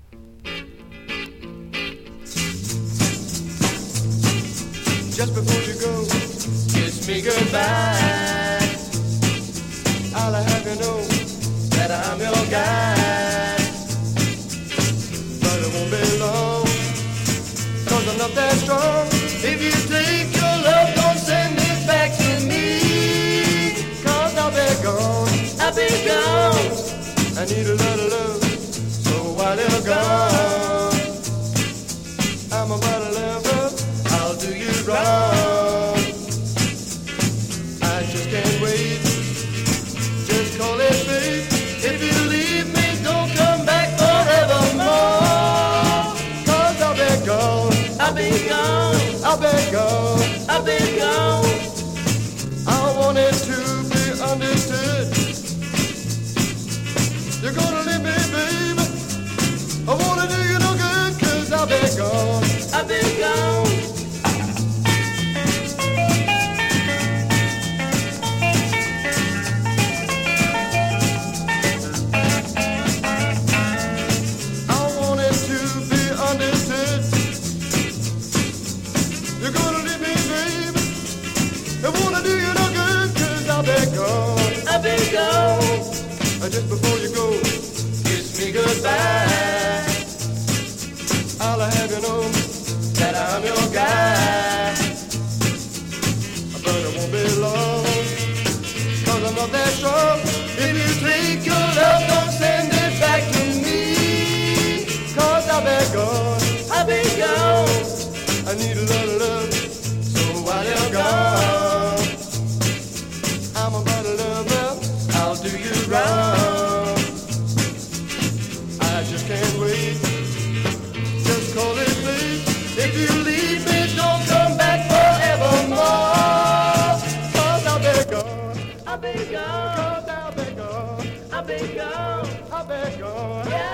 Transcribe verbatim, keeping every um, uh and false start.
Just before you go, kiss me goodbye. I'll have you know that I'm your guy. But it won't be long, cause I'm not that strong. If you take your love, don't send it back to me. Cause I'll be gone, I'll be gone. I need a lot of love, so while you're gone, I'm about to lover, I'll do you wrong. I just can't wait, just call it fate. If you leave me, don't come back forevermore. Cause I'll be gone, I'll be gone, I'll be gone, I'll be gone. I want it to be understood, you're gonna leave me, baby. I wanna do you no good, cause I'll be gone, I'll be gone. I want it to be understood, you're gonna leave me, baby. I wanna do you no good, cause I'll be gone, I'll be gone. Just before you go, kiss me goodbye. I'll have you know that I'm your guy. But it won't be long, cause I'm not that strong. If you take your love, don't send it back to me. Cause I'll be gone, I'll be gone. I need a lot of love, so while you're gone, I'm about to love you, I'll do you wrong. I just can't wait, just call it fate. If you leave me, don't come back forevermore. Cause I'll be gone, I'll be gone, cause I'll be gone, I'll be gone, I'll be gone. Yeah.